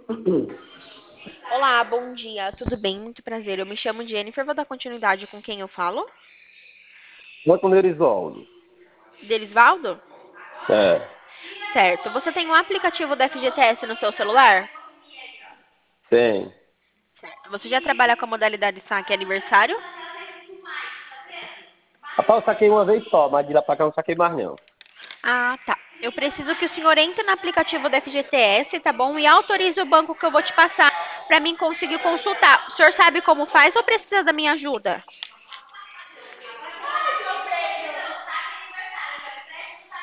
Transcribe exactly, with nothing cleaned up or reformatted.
Olá, bom dia, tudo bem? Muito prazer. Eu me chamo Jennifer, vou dar continuidade com quem eu falo. Quanto no Erisvaldo? Delisvaldo? É, Certo. Você tem um aplicativo da F G T S no seu celular? tem. Certo. Você já trabalha com a modalidade saque aniversário? Rapaz, eu saquei uma vez só, mas de lá pra cá eu não saquei mais não. Ah, tá. Eu preciso que o senhor entre no aplicativo da F G T S, tá bom? E autorize o banco que eu vou te passar para mim conseguir consultar. O senhor sabe como faz ou precisa da minha ajuda?